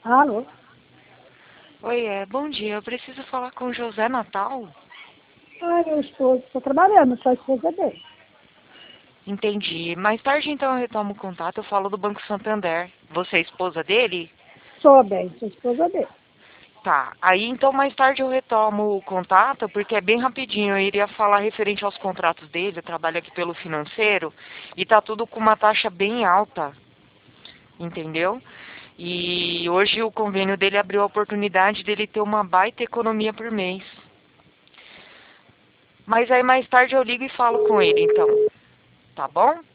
Alô? Oi, bom dia. Eu preciso falar com o José Natal. Ai, meu esposo, estou trabalhando, sou a esposa dele. Entendi. Mais tarde, então, eu retomo o contato. Eu falo do Banco Santander. Você é esposa dele? Sou bem, sou a esposa dele. Tá. Aí, então, mais tarde eu retomo o contato, porque é bem rapidinho. Eu iria falar referente aos contratos dele. Eu trabalho aqui pelo financeiro e tá tudo com uma taxa bem alta, entendeu? E hoje o convênio dele abriu a oportunidade dele ter uma baita economia por mês. Mas aí mais tarde eu ligo e falo com ele, então. Tá bom?